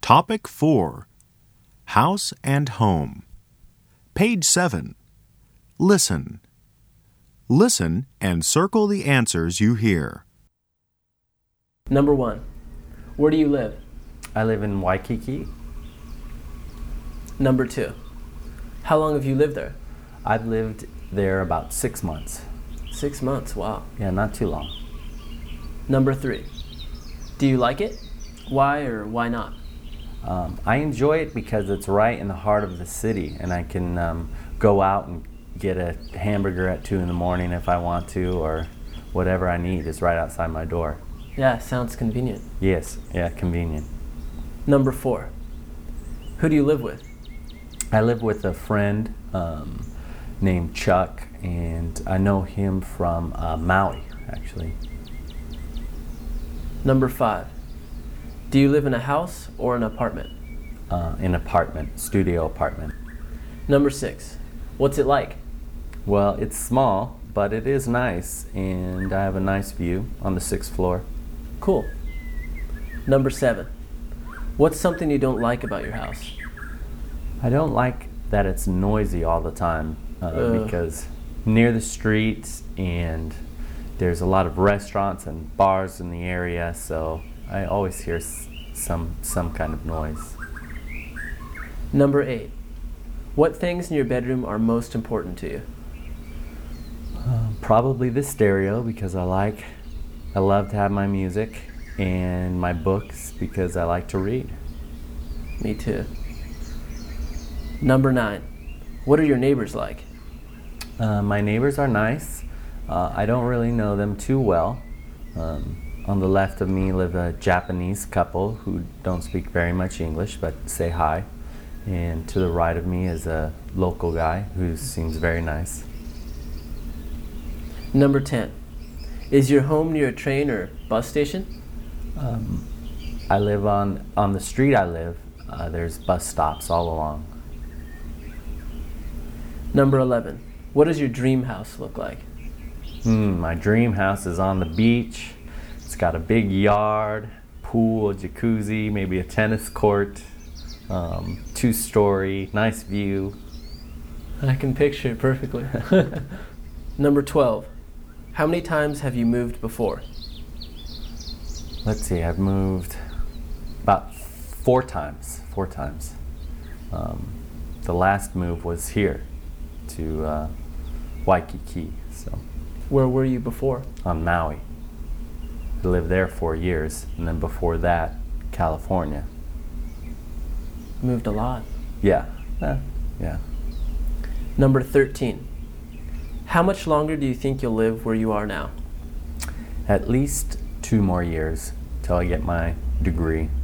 Topic 4. House and Home. Page 7. Listen. Listen and circle the answers you hear. Number 1. Where do you live? I live in Waikiki. Number 2. How long have you lived there? I've lived there about 6 months. 6 months, wow. Yeah, not too long. Number 3. Do you like it? Why or why not? I enjoy it because it's right in the heart of the city, and I can go out and get a hamburger at 2 in the morning if I want to, or whatever I need is right outside my door. Yeah, sounds convenient. Yes, yeah, convenient. Number 4. Who do you live with? I live with a friend named Chuck, and I know him from Maui, actually. Number 5. Do you live in a house or an apartment? An apartment, studio apartment. Number 6. What's it like? Well, it's small, but it is nice, and I have a nice view on the 6th floor. Cool. Number 7. What's something you don't like about your house? I don't like that it's noisy all the time because near the street, and there's a lot of restaurants and bars in the area, so I always hear some kind of noise. Number 8. What things in your bedroom are most important to you? Probably the stereo, because I love to have my music, and my books because I like to read. Me too. Number 9. What are your neighbors like? My neighbors are nice. I don't really know them too well. On the left of me live a Japanese couple who don't speak very much English but say hi. And to the right of me is a local guy who seems very nice. Number 10. Is your home near a train or bus station? I live on the street I live. There's bus stops all along. Number 11. What does your dream house look like? My dream house is on the beach. It's got a big yard, pool, a jacuzzi, maybe a tennis court, 2-story, nice view. I can picture it perfectly. Number 12. How many times have you moved before? Let's see, I've moved about 4 times. 4 times. The last move was here to Waikiki, so. Where were you before? On Maui. I lived there 4 years, and then before that, California. Moved a lot. Yeah. Number 13. How much longer do you think you'll live where you are now? At least 2 more years till I get my degree.